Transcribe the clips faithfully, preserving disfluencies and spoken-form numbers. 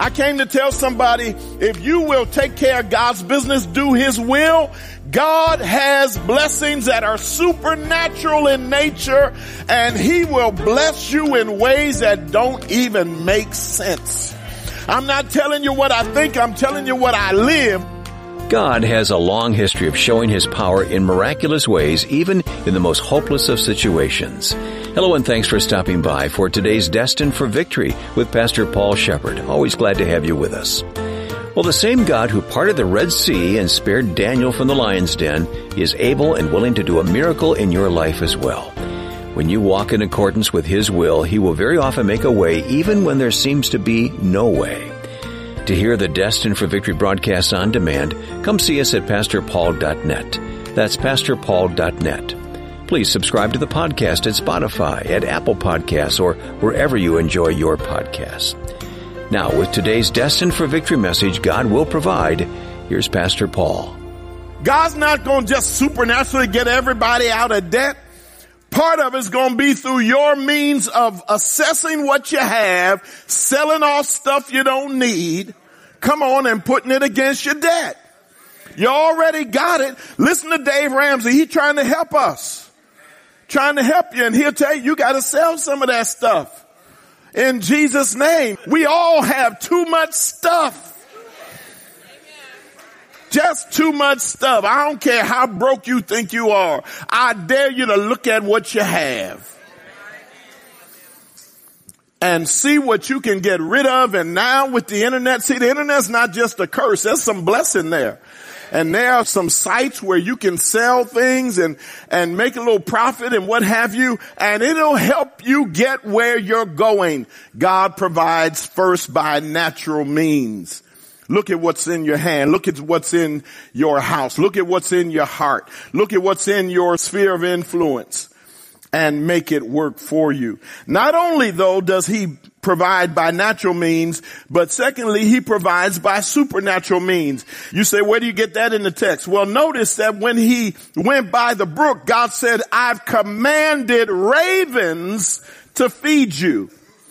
I came to tell somebody, if you will take care of God's business, do His will, God has blessings that are supernatural in nature, and He will bless you in ways that don't even make sense. I'm not telling you what I think, I'm telling you what I live. God has a long history of showing His power in miraculous ways, even in the most hopeless of situations. Hello and thanks for stopping by for today's Destined for Victory with Pastor Paul Shepherd. Always glad to have you with us. Well, the same God who parted the Red Sea and spared Daniel from the lion's den is able and willing to do a miracle in your life as well. When you walk in accordance with His will, He will very often make a way even when there seems to be no way. To hear the Destined for Victory broadcasts on demand, come see us at pastor paul dot net. That's pastor paul dot net. Please subscribe to the podcast at Spotify, at Apple Podcasts, or wherever you enjoy your podcasts. Now, with today's Destined for Victory message, God will provide, here's Pastor Paul. God's not going to just supernaturally get everybody out of debt. Part of it's going to be through your means of assessing what you have, selling off stuff you don't need, come on, and putting it against your debt. You already got it. Listen to Dave Ramsey. He's trying to help us. Trying to help you, and he'll tell you, you got to sell some of that stuff. In Jesus' name. We all have too much stuff. Just too much stuff. I don't care how broke you think you are. I dare you to look at what you have and see what you can get rid of. And now with the internet, see, the internet's not just a curse. There's some blessing there. And there are some sites where you can sell things and, and make a little profit and what have you. And it'll help you get where you're going. God provides first by natural means. Look at what's in your hand. Look at what's in your house. Look at what's in your heart. Look at what's in your sphere of influence and make it work for you. Not only, though, does He provide by natural means, but secondly, He provides by supernatural means. You say, where do you get that in the text? Well, notice that when He went by the brook, God said, I've commanded ravens to feed you.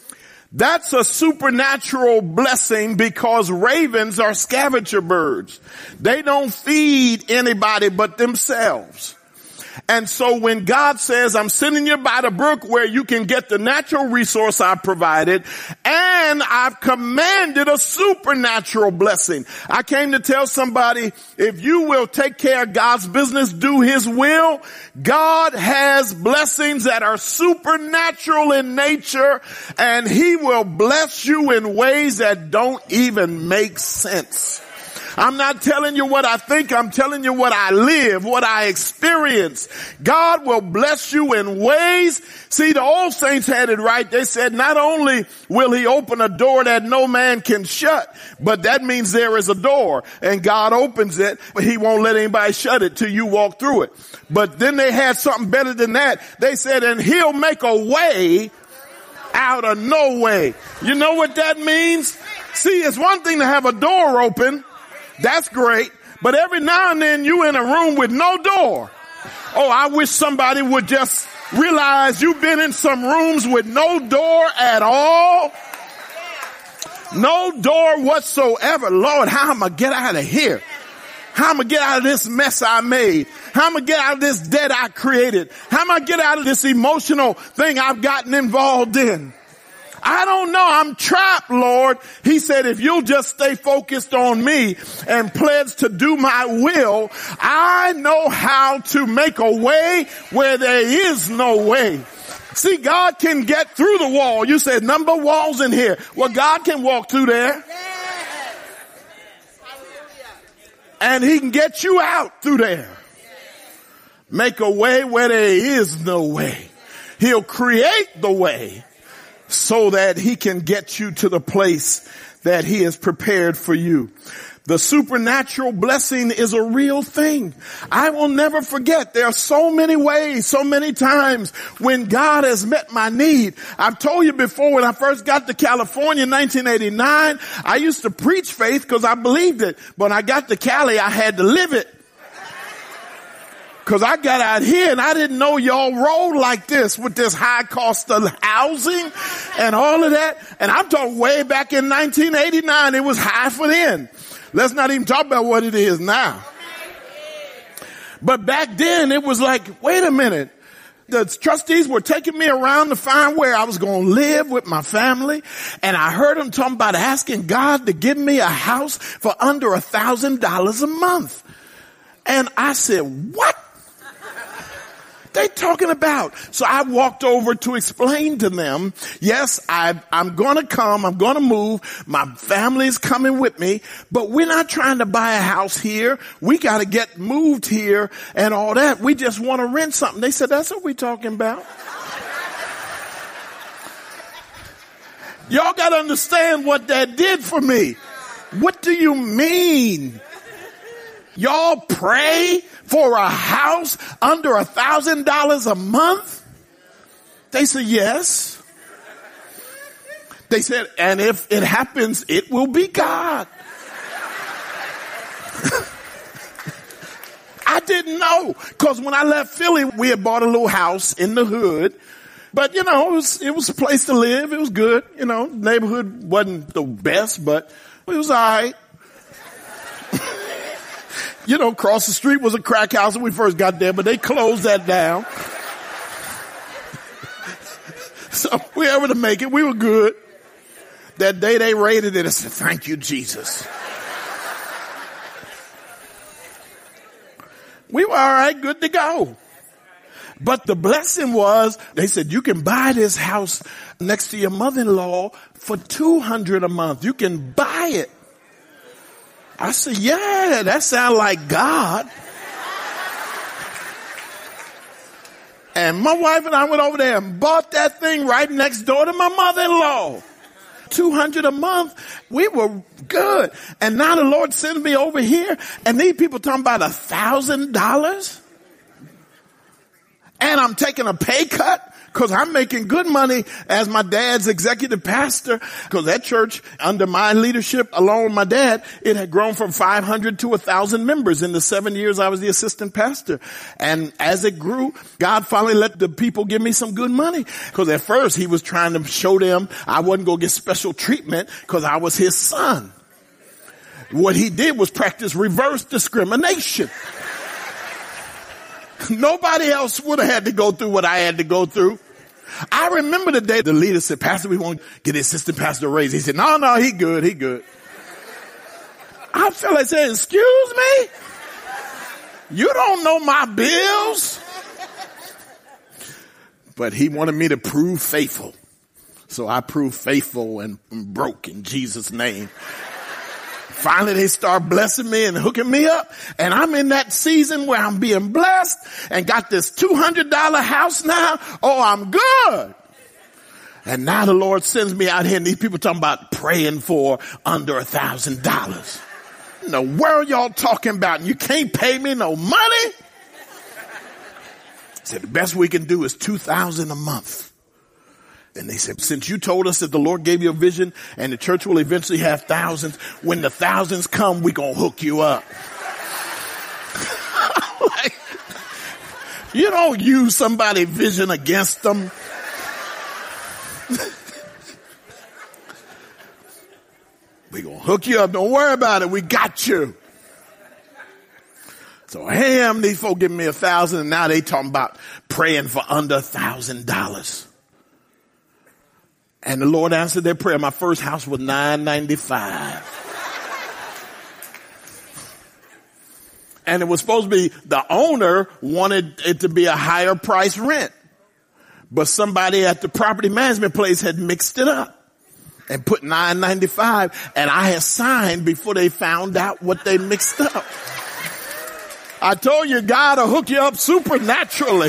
That's a supernatural blessing because ravens are scavenger birds. They don't feed anybody but themselves. And so when God says, I'm sending you by the brook where you can get the natural resource I provided, and I've commanded a supernatural blessing. I came to tell somebody, if you will take care of God's business, do His will, God has blessings that are supernatural in nature, and He will bless you in ways that don't even make sense. I'm not telling you what I think, I'm telling you what I live, what I experience. God will bless you in ways. See, the old saints had it right. They said not only will He open a door that no man can shut, but that means there is a door and God opens it, but He won't let anybody shut it till you walk through it. But then they had something better than that. They said, and He'll make a way out of no way. You know what that means? See, it's one thing to have a door open. That's great. But every now and then you in a room with no door. Oh, I wish somebody would just realize you've been in some rooms with no door at all. No door whatsoever. Lord, how am I going to get out of here? How am I going to get out of this mess I made? How am I going to get out of this debt I created? How am I going to get out of this emotional thing I've gotten involved in? I don't know. I'm trapped, Lord. He said, if you'll just stay focused on me and pledge to do my will, I know how to make a way where there is no way. See, God can get through the wall. You said number walls in here. Well, God can walk through there. And He can get you out through there. Make a way where there is no way. He'll create the way so that He can get you to the place that He has prepared for you. The supernatural blessing is a real thing. I will never forget. There are so many ways, so many times when God has met my need. I've told you before, when I first got to California in nineteen eighty-nine, I used to preach faith because I believed it. But when I got to Cali, I had to live it. Cause I got out here and I didn't know y'all rolled like this with this high cost of housing and all of that. And I'm talking way back in nineteen eighty-nine, it was high for then. Let's not even talk about what it is now. But back then it was like, wait a minute. The trustees were taking me around to find where I was going to live with my family. And I heard them talking about asking God to give me a house for under a thousand dollars a month. And I said, what? They talking about? So I walked over to explain to them, yes, I, I'm going to come. I'm going to move. My family's coming with me, but we're not trying to buy a house here. We got to get moved here and all that. We just want to rent something. They said, that's what we're talking about. Y'all got to understand what that did for me. What do you mean? Y'all pray for a house under a thousand dollars a month? They said, yes. They said, and if it happens, it will be God. I didn't know, because when I left Philly, we had bought a little house in the hood. But, you know, it was, it was a place to live. It was good. You know, neighborhood wasn't the best, but it was all right. You know, across the street was a crack house when we first got there, but they closed that down. So we were able to make it. We were good. That day they raided it. I said, thank you, Jesus. We were all right, good to go. But the blessing was, they said, you can buy this house next to your mother-in-law for two hundred dollars a month. You can buy it. I said, yeah, that sounds like God. And my wife and I went over there and bought that thing right next door to my mother-in-law. two hundred dollars a month. We were good. And now the Lord sends me over here and these people talking about a thousand dollars. And I'm taking a pay cut. Because I'm making good money as my dad's executive pastor. Because that church, under my leadership, along with my dad, it had grown from five hundred to one thousand members in the seven years I was the assistant pastor. And as it grew, God finally let the people give me some good money. Because at first he was trying to show them I wasn't going to get special treatment because I was his son. What he did was practice reverse discrimination. Nobody else would have had to go through what I had to go through. I remember the day the leader said, Pastor, we won't get the assistant pastor a raise. He said, no, no, he good, he good. I felt like saying, excuse me? You don't know my bills? But he wanted me to prove faithful. So I proved faithful and broke in Jesus' name. Finally, they start blessing me and hooking me up. And I'm in that season where I'm being blessed and got this two hundred dollars house now. Oh, I'm good. And now the Lord sends me out here and these people talking about praying for under a thousand dollars. In the world y'all talking about? And you can't pay me no money? I said, the best we can do is two thousand dollars a month. And they said, since you told us that the Lord gave you a vision and the church will eventually have thousands, when the thousands come, we're going to hook you up. Like, you don't use somebody's vision against them. We're going to hook you up. Don't worry about it. We got you. So I am, these folk giving me a thousand and now they talking about praying for under a thousand dollars. And the Lord answered their prayer. My first house was nine ninety-five. And it was supposed to be, the owner wanted it to be a higher price rent. But somebody at the property management place had mixed it up and put nine ninety-five. And I had signed before they found out what they mixed up. I told you God will hook you up supernaturally.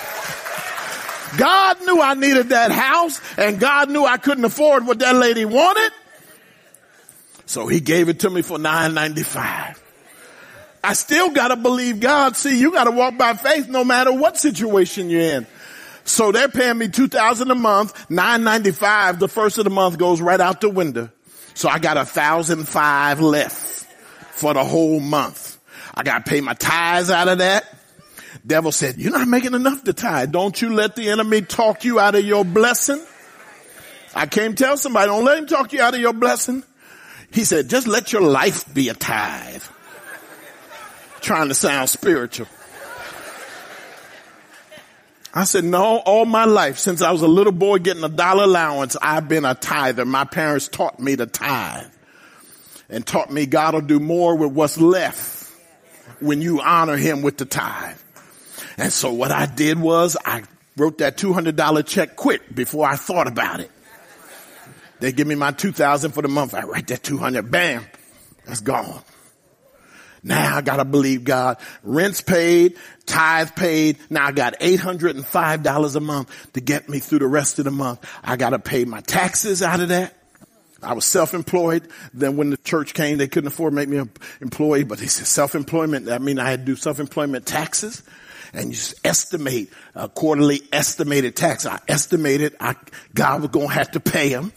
God knew I needed that house and God knew I couldn't afford what that lady wanted. So he gave it to me for nine ninety-five. I still got to believe God. See, you got to walk by faith no matter what situation you're in. So they're paying me two thousand dollars a month, nine ninety-five. The first of the month goes right out the window. So I got one thousand five left for the whole month. I got to pay my tithes out of that. Devil said, you're not making enough to tithe. Don't you let the enemy talk you out of your blessing. I came to tell somebody, don't let him talk you out of your blessing. He said, just let your life be a tithe. Trying to sound spiritual. I said, no, all my life, since I was a little boy getting a dollar allowance, I've been a tither. My parents taught me to tithe and taught me God will do more with what's left when you honor him with the tithe. And so what I did was I wrote that two hundred dollars check quick before I thought about it. They give me my two thousand dollars for the month. I write that two hundred dollars, bam, that's gone. Now I gotta believe God. Rent's paid, tithe paid. Now I got eight hundred five dollars a month to get me through the rest of the month. I gotta pay my taxes out of that. I was self-employed. Then when the church came, they couldn't afford to make me an employee, but they said self-employment. That means I had to do self-employment taxes. And you just estimate a quarterly estimated tax. I estimated I, God was going to have to pay him.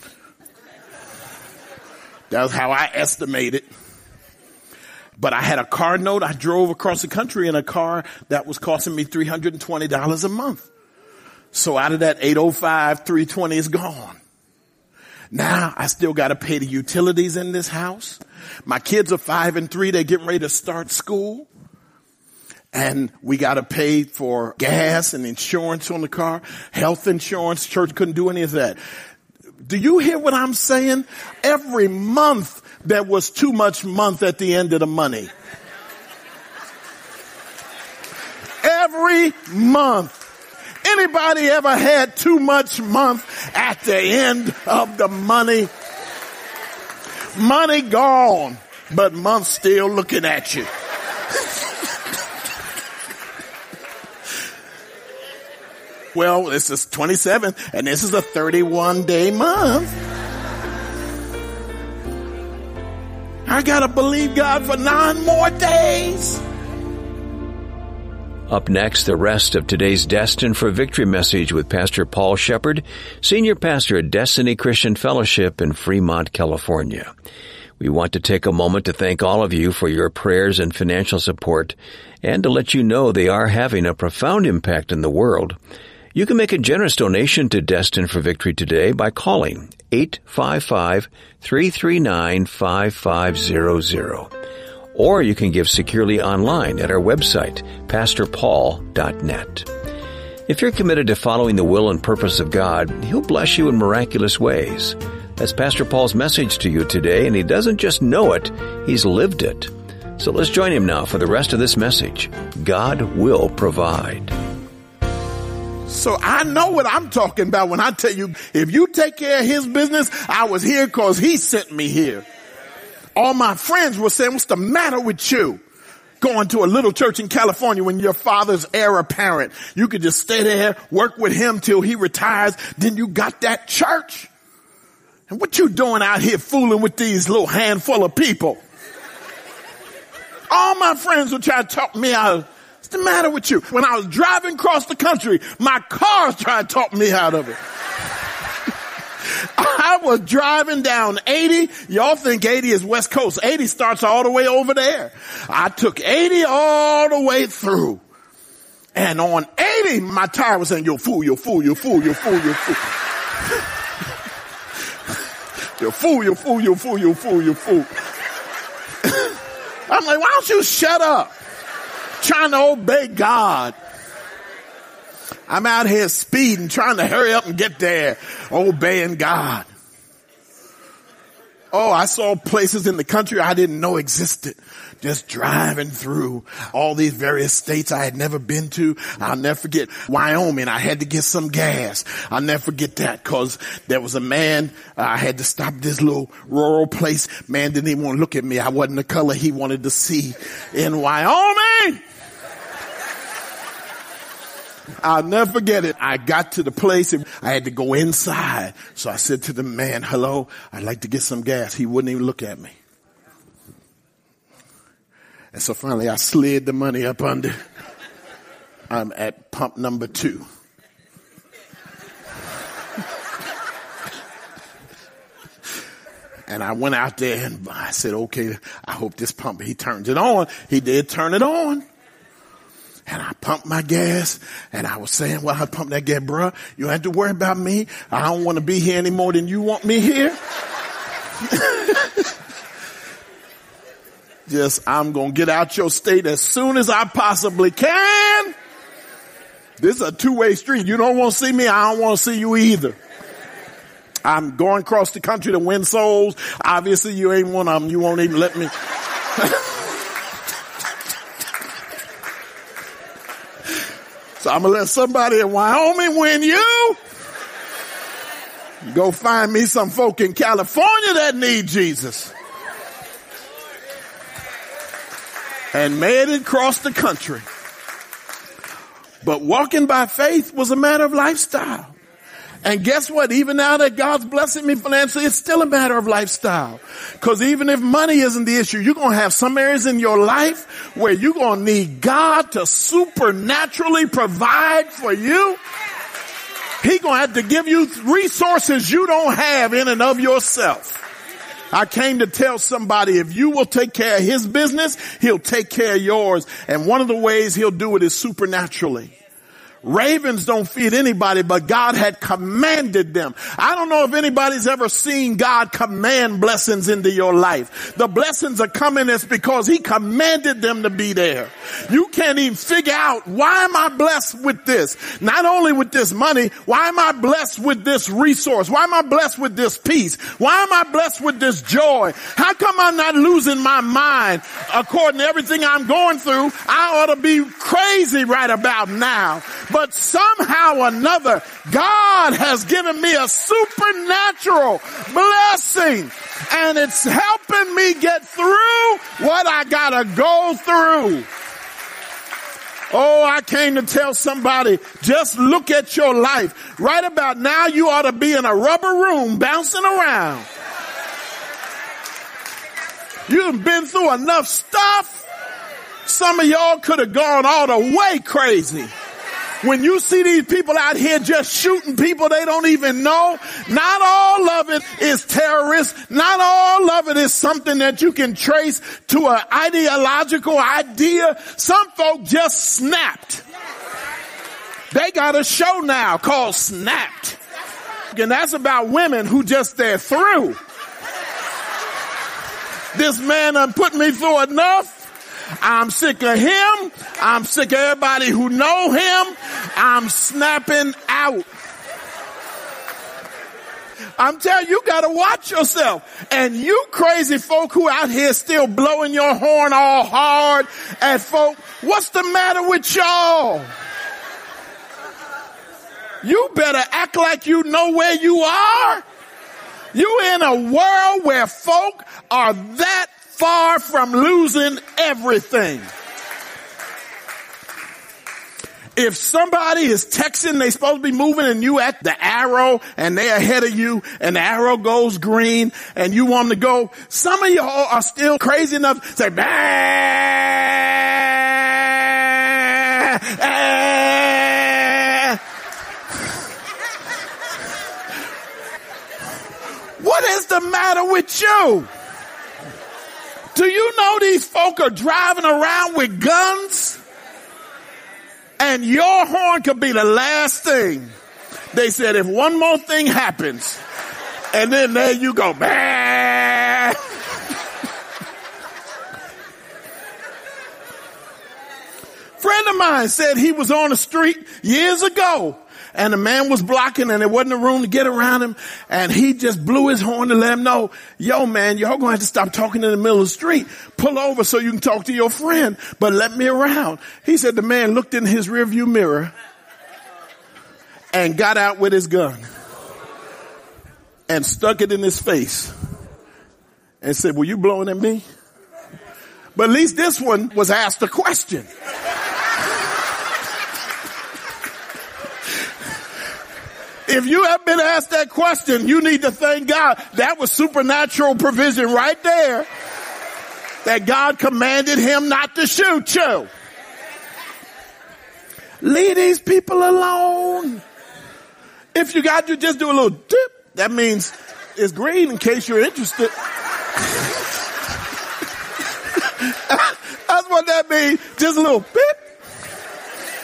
That was how I estimated. But I had a car note. I drove across the country in a car that was costing me three hundred twenty dollars a month. So out of that eight oh five, three twenty is gone. Now I still got to pay the utilities in this house. My kids are five and three. They're getting ready to start school. And we got to pay for gas and insurance on the car, health insurance. Church couldn't do any of that. Do you hear what I'm saying? Every month there was too much month at the end of the money. Every month. Anybody ever had too much month at the end of the money? Money gone, but month still looking at you. Well, this is twenty-seventh, and this is a thirty-one day month. I gotta believe God for nine more days. Up next, the rest of today's Destined for Victory message with Pastor Paul Shepard, Senior Pastor at Destiny Christian Fellowship in Fremont, California. We want to take a moment to thank all of you for your prayers and financial support, and to let you know they are having a profound impact in the world. You can make a generous donation to Destined for Victory today by calling eight five five, three three nine, five five zero zero. Or you can give securely online at our website, pastor paul dot net. If you're committed to following the will and purpose of God, He'll bless you in miraculous ways. That's Pastor Paul's message to you today, and he doesn't just know it, he's lived it. So let's join him now for the rest of this message. God will provide. So I know what I'm talking about when I tell you, if you take care of his business, I was here because he sent me here. All my friends were saying, what's the matter with you? Going to a little church in California when your father's heir apparent. You could just stay there, work with him till he retires. Then you got that church. And what you doing out here fooling with these little handful of people? All my friends were trying to talk me out of, what's the matter with you? When I was driving across the country, my car tried to talk me out of it. I was driving down eighty. Y'all think eighty is West Coast. eighty starts all the way over there. I took eighty all the way through. And on eighty, my tire was saying, you fool, you fool, you fool, you fool, you fool. You fool, you fool, you fool, you fool, you fool. I'm like, why don't you shut up? Trying to obey God. I'm out here speeding, trying to hurry up and get there, obeying God. Oh, I saw places in the country I didn't know existed. Just driving through all these various states I had never been to. I'll never forget Wyoming. I had to get some gas. I'll never forget that because there was a man. Uh, I had to stop at this little rural place. Man didn't even want to look at me. I wasn't the color he wanted to see in Wyoming. I'll never forget it. I got to the place and I had to go inside. So I said to the man, hello, I'd like to get some gas. He wouldn't even look at me. And so finally I slid the money up under. I'm at pump number two. And I went out there and I said, okay, I hope this pump, he turns it on. He did turn it on. And I pumped my gas, and I was saying, well, I pumped that gas, bruh. You don't have to worry about me. I don't want to be here any more than you want me here. Just, I'm going to get out your state as soon as I possibly can. This is a two-way street. You don't want to see me. I don't want to see you either. I'm going across the country to win souls. Obviously, you ain't one of them. You won't even let me. So I'm going to let somebody in Wyoming win you. Go find me some folk in California that need Jesus. And made it across the country. But walking by faith was a matter of lifestyle. And guess what? Even now that God's blessing me financially, it's still a matter of lifestyle. Because even if money isn't the issue, you're going to have some areas in your life where you're going to need God to supernaturally provide for you. He's going to have to give you resources you don't have in and of yourself. I came to tell somebody, if you will take care of his business, he'll take care of yours. And one of the ways he'll do it is supernaturally. Ravens don't feed anybody, but God had commanded them. I don't know if anybody's ever seen God command blessings into your life. The blessings are coming, it's because he commanded them to be there. You can't even figure out, why am I blessed with this? Not only with this money, why am I blessed with this resource? Why am I blessed with this peace? Why am I blessed with this joy? How come I'm not losing my mind? According to everything I'm going through, I ought to be crazy right about now. But somehow or another, God has given me a supernatural blessing. And it's helping me get through what I gotta go through. Oh, I came to tell somebody, just look at your life. Right about now, you ought to be in a rubber room bouncing around. You've been through enough stuff. Some of y'all could have gone all the way crazy. When you see these people out here just shooting people they don't even know, not all of it is terrorists. Not all of it is something that you can trace to an ideological idea. Some folk just snapped. They got a show now called Snapped. And that's about women who just they're through. This man done put me through enough. I'm sick of him. I'm sick of everybody who know him. I'm snapping out. I'm telling you, you gotta watch yourself. And you crazy folk who out here still blowing your horn all hard at folk, what's the matter with y'all? You better act like you know where you are. You in a world where folk are that far from losing everything. If somebody is texting, they supposed to be moving and you at the arrow and they're ahead of you and the arrow goes green and you want them to go, some of y'all are still crazy enough to say, bah, ah. What is the matter with you? Do you know these folk are driving around with guns? And your horn could be the last thing. They said if one more thing happens, and then there you go. Bah! Friend of mine said he was on the street years ago. And the man was blocking and there wasn't a room to get around him. And he just blew his horn to let him know, yo man, y'all gonna have to stop talking in the middle of the street. Pull over so you can talk to your friend, but let me around. He said the man looked in his rearview mirror and got out with his gun and stuck it in his face and said, were you blowing at me? But at least this one was asked a question. If you have been asked that question, you need to thank God. That was supernatural provision right there. That God commanded him not to shoot you. Leave these people alone. If you got to just do a little dip, that means it's green in case you're interested. That's what that means. Just a little bip.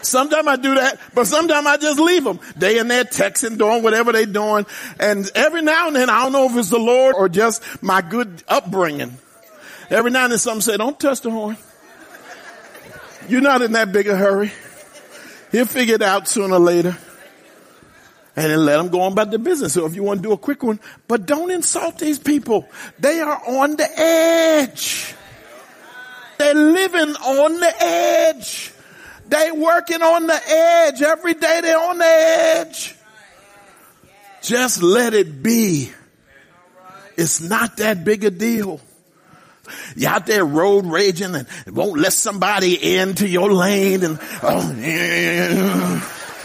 Sometimes I do that, but sometimes I just leave them. They in there texting, doing whatever they doing. And every now and then, I don't know if it's the Lord or just my good upbringing. Every now and then something say, don't touch the horn. You're not in that big a hurry. He'll figure it out sooner or later. And then let them go on about their business. So if you want to do a quick one, but don't insult these people. They are on the edge. They're living on the edge. They're working on the edge. Every day they're on the edge. Just let it be. It's not that big a deal. You're out there road raging and won't let somebody into your lane and oh, yeah.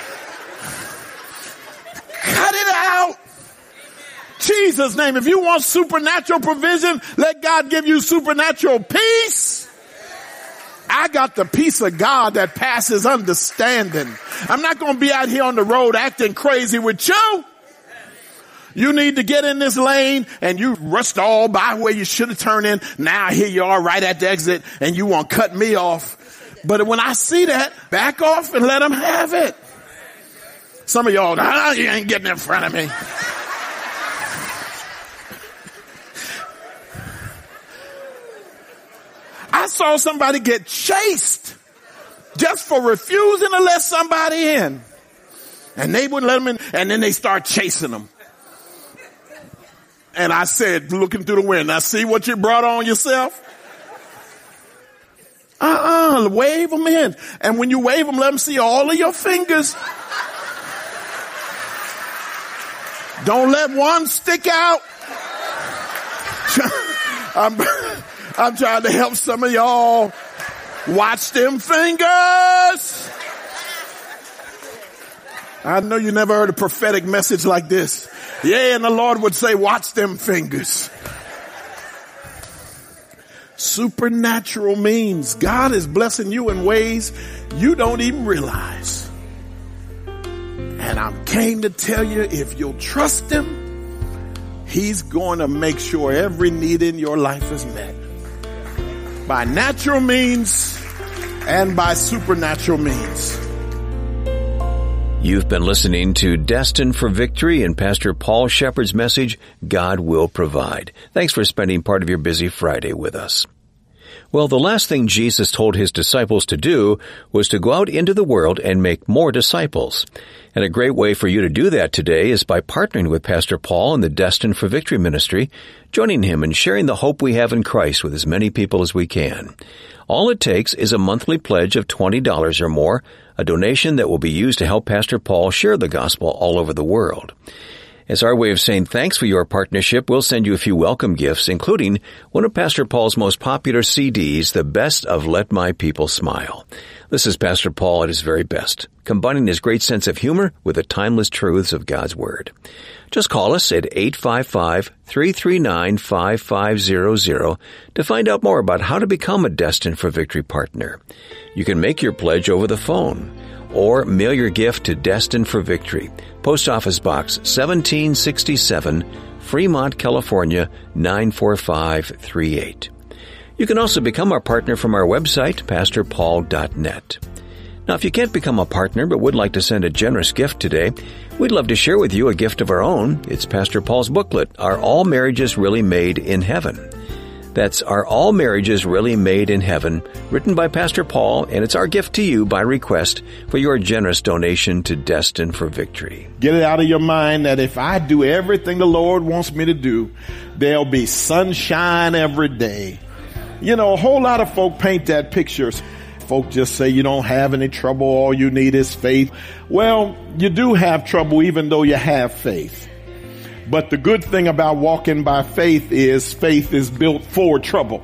Cut it out. Jesus' name. If you want supernatural provision, let God give you supernatural peace. I got the peace of God that passes understanding. I'm not going to be out here on the road acting crazy with you. You need to get in this lane and you rushed all by where you should have turned in. Now here you are right at the exit and you want to cut me off. But when I see that, back off and let them have it. Some of y'all, ah, you ain't getting in front of me. I saw somebody get chased just for refusing to let somebody in. And they wouldn't let them in. And then they start chasing them. And I said, looking through the window, now see what you brought on yourself? Uh-uh, wave them in. And when you wave them, let them see all of your fingers. Don't let one stick out. I'm, I'm trying to help some of y'all. Watch them fingers. I know you never heard a prophetic message like this. Yeah, and the Lord would say, watch them fingers. Supernatural means God is blessing you in ways you don't even realize. And I came to tell you, if you'll trust Him, He's going to make sure every need in your life is met. By natural means and by supernatural means. You've been listening to Destined for Victory and Pastor Paul Shepherd's message, God Will Provide. Thanks for spending part of your busy Friday with us. Well, the last thing Jesus told His disciples to do was to go out into the world and make more disciples. And a great way for you to do that today is by partnering with Pastor Paul in the Destined for Victory ministry, joining him and sharing the hope we have in Christ with as many people as we can. All it takes is a monthly pledge of twenty dollars or more, a donation that will be used to help Pastor Paul share the gospel all over the world. As our way of saying thanks for your partnership, we'll send you a few welcome gifts, including one of Pastor Paul's most popular C Ds, The Best of Let My People Smile. This is Pastor Paul at his very best, combining his great sense of humor with the timeless truths of God's Word. Just call us at eight five five, three three nine, five five zero zero to find out more about how to become a Destined for Victory partner. You can make your pledge over the phone or mail your gift to Destined for Victory, Post Office Box seventeen sixty-seven, Fremont, California, nine four five three eight. You can also become our partner from our website, pastor paul dot net. Now, if you can't become a partner but would like to send a generous gift today, we'd love to share with you a gift of our own. It's Pastor Paul's booklet, Are All Marriages Really Made in Heaven? That's Are All Marriages Really Made in Heaven, written by Pastor Paul, and it's our gift to you by request for your generous donation to Destined for Victory. Get it out of your mind that if I do everything the Lord wants me to do, there'll be sunshine every day. You know, a whole lot of folk paint that picture. Folk just say you don't have any trouble, all you need is faith. Well, you do have trouble even though you have faith. But the good thing about walking by faith is faith is built for trouble.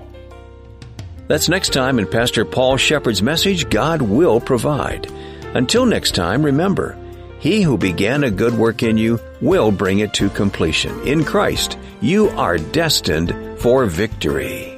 That's next time in Pastor Paul Shepherd's message, God Will Provide. Until next time, remember, He who began a good work in you will bring it to completion. In Christ, you are destined for victory.